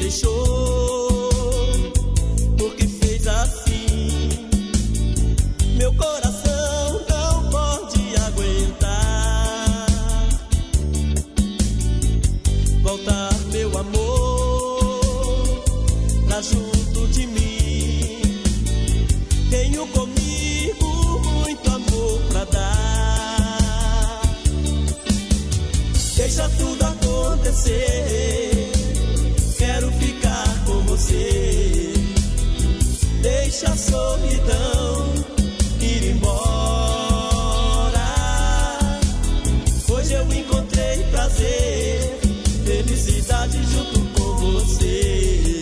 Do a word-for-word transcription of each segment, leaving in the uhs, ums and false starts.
deixou, porque fez assim. Meu coração não pode aguentar. Voltar, meu amor, pra junto de mim. Tenho comigo muito amor pra dar. Deixa tudo acontecer, quero ficar com você. Deixa a solidão ir embora. Hoje eu encontrei prazer, felicidade junto com você.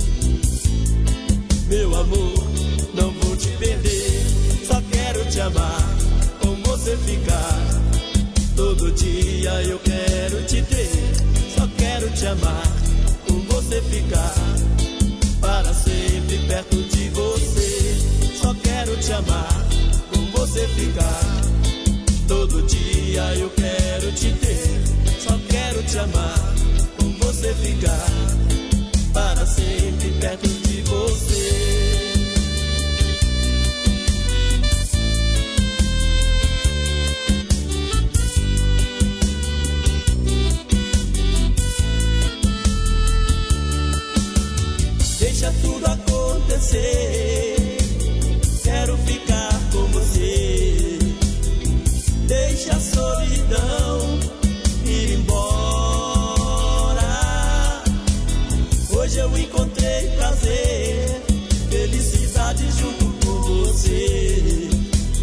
Meu amor, não vou te perder, só quero te amar, com você ficar. Todo dia eu quero te ter, só quero te amar, com você ficar. Para sempre perto de você, só quero te amar, com você ficar. Todo dia eu quero te ter, só quero te amar, com você ficar. Para sempre perto de você. Deixa tudo acontecer, quero ficar com você. Deixa a solidão ir embora. Hoje eu encontrei prazer, felicidade junto com você.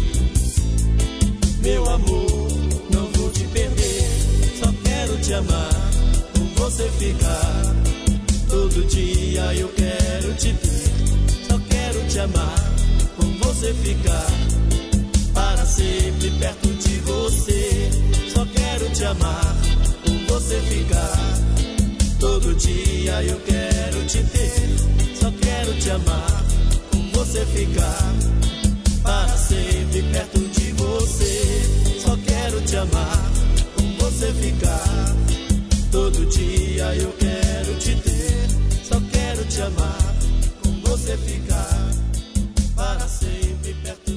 Meu amor, não vou te perder, só quero te amar, com você ficar. Todo dia eu quero te ter, só quero te amar, com você ficar. Para sempre perto de você, só quero te amar, com você ficar. Todo dia eu quero te ter, só quero te amar, com você ficar. Para sempre perto de você, só quero te amar, com você ficar. Todo dia eu quero te ter, só quero te amar, com você ficar. Para sempre perto